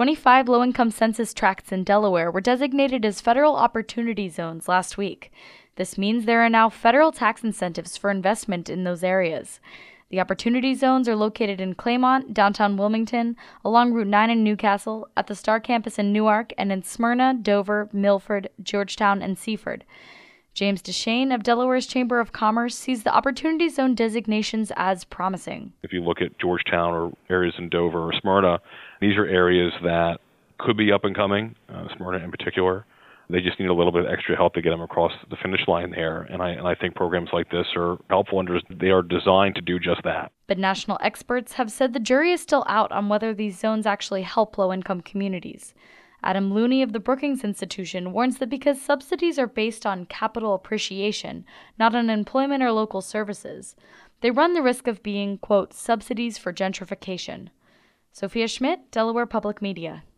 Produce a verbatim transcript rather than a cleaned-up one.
twenty-five low-income census tracts in Delaware were designated as federal opportunity zones last week. This means there are now federal tax incentives for investment in those areas. The opportunity zones are located in Claymont, downtown Wilmington, along Route nine in Newcastle, at the Star Campus in Newark, and in Smyrna, Dover, Milford, Georgetown, and Seaford. James Deshane of Delaware's Chamber of Commerce sees the Opportunity Zone designations as promising. If you look at Georgetown or areas in Dover or Smyrna, these are areas that could be up and coming, uh, Smyrna in particular. They just need a little bit of extra help to get them across the finish line there, and I, and I think programs like this are helpful and they are designed to do just that. But national experts have said the jury is still out on whether these zones actually help low-income communities. Adam Looney of the Brookings Institution warns that because subsidies are based on capital appreciation, not on employment or local services, they run the risk of being, quote, subsidies for gentrification. Sophia Schmidt, Delaware Public Media.